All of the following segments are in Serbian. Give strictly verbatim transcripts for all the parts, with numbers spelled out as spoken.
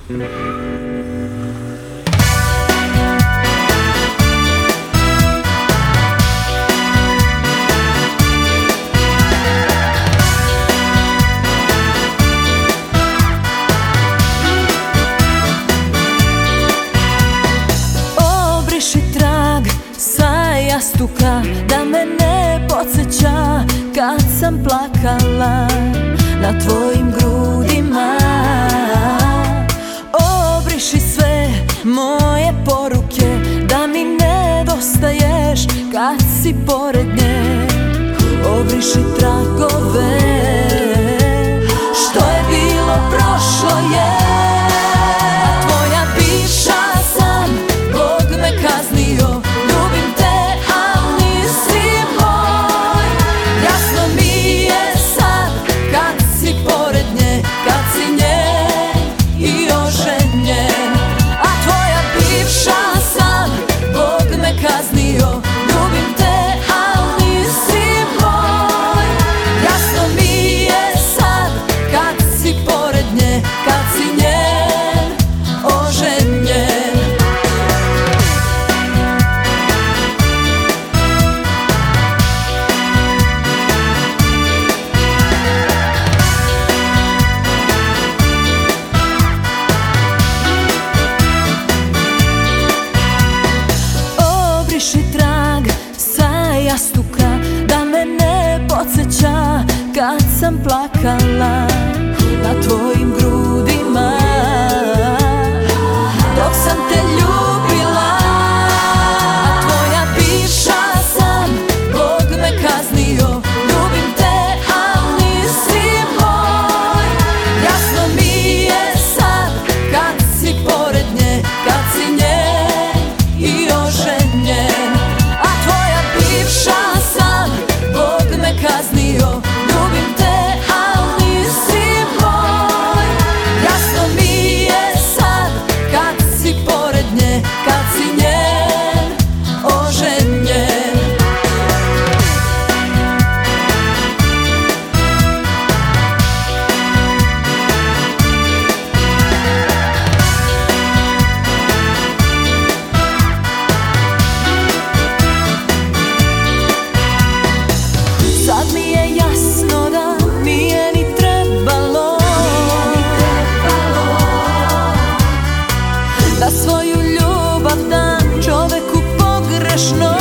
Obriši trag sa jastuka da me ne podsjeća kad sam plakala na tvojim grudima. Obriši sve moje poruke da mi nedostaješ kad si pored nje. Obriši tragove, što je bilo prošlo je. Tvoja bivša sam, Bog me kaznio. Ljubim te, al nisi moj. Jasno mi je sad kad si pored nje, kad si njen i oženjen. A tvoja bivša sam, Bog me kaznio. Ljubim te, al nisi moj. Jasno mi je sad kad si pored nje, kad si njen oženjen. Obriši trag sa jastuka da me ne podsjeća kad sam plakala na tvojim grudima. Dok sam te ljubila, a tvoja bivša sam, Bog me kaznio. Ljubim te, al nisi moj. Jasno mi je sad kad si pored nje, kad si njen i oženjen. A tvoja bivša sam, Bog me kaznio. Ljubim te, al nisi moj. Jasno mi je sad kad si pored nje, kad si njen oženjen. Sad mi je jasno da nije ni trebalo da svoju ljubav dam čoveku pogrešno.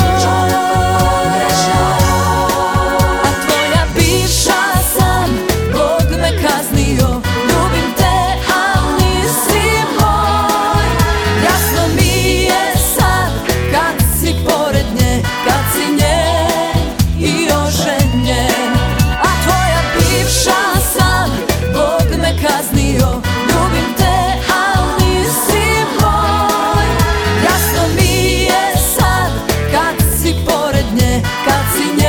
A tvoja bivša sam, Bog me kaznio. Ljubim te, al nisi moj. Jasno mi je sad kad si pored nje, kad si njen i oženjen. A tvoja bivša sam, Bog me kaznio. Ljubim te, al nisi moj. Jasno mi je sad kad si pored nje, kad si njen